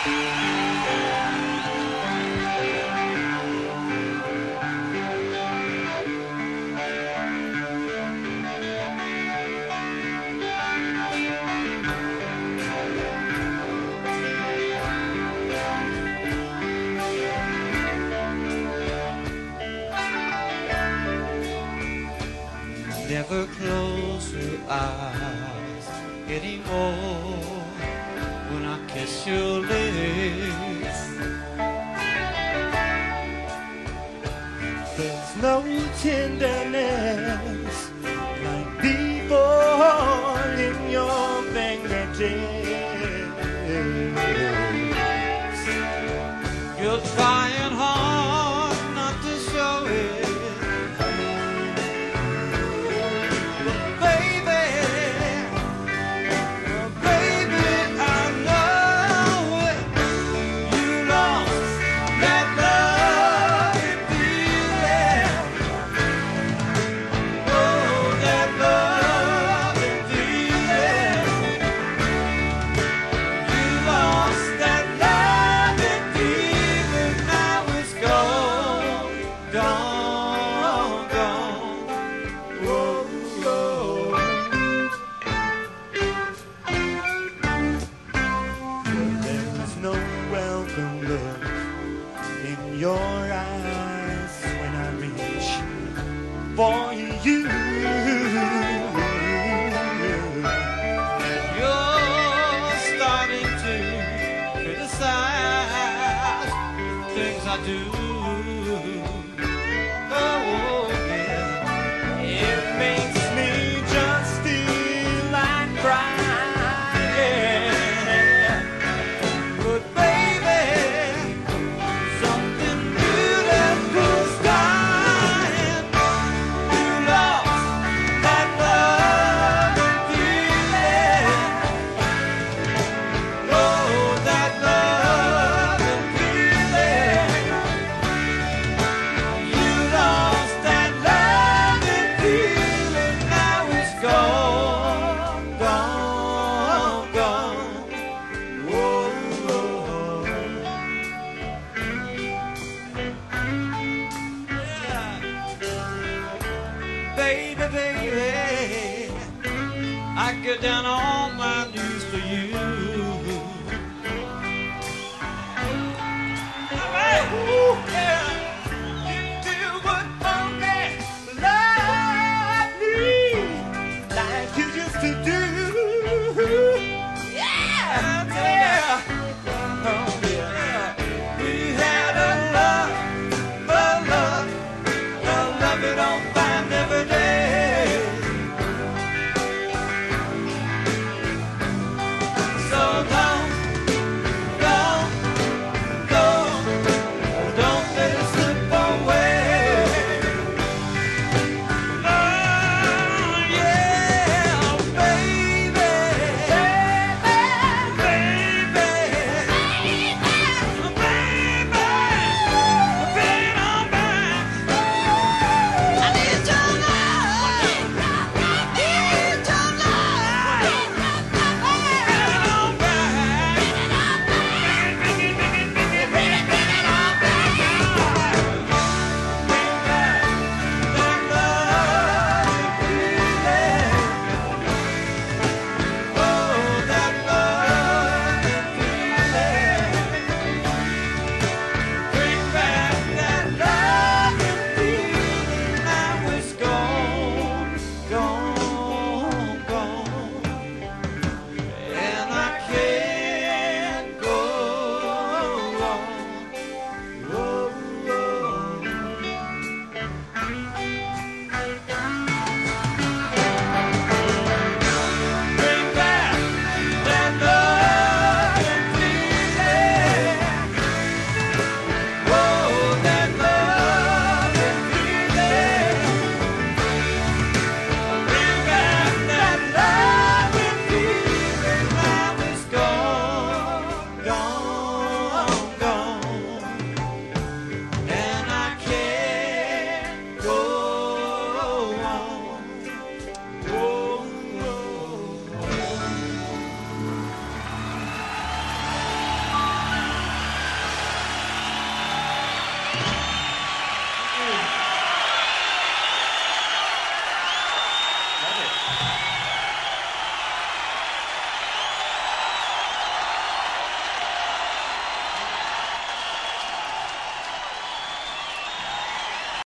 Never close your eyes anymore when I kiss your lips. There's no tenderness like before in your fingertips. You're trying hard not to show it. Your eyes when I reach for you. You're starting to criticize the things I do. Oh yeah, it makes me just feel like crying. But baby, baby, I get down on my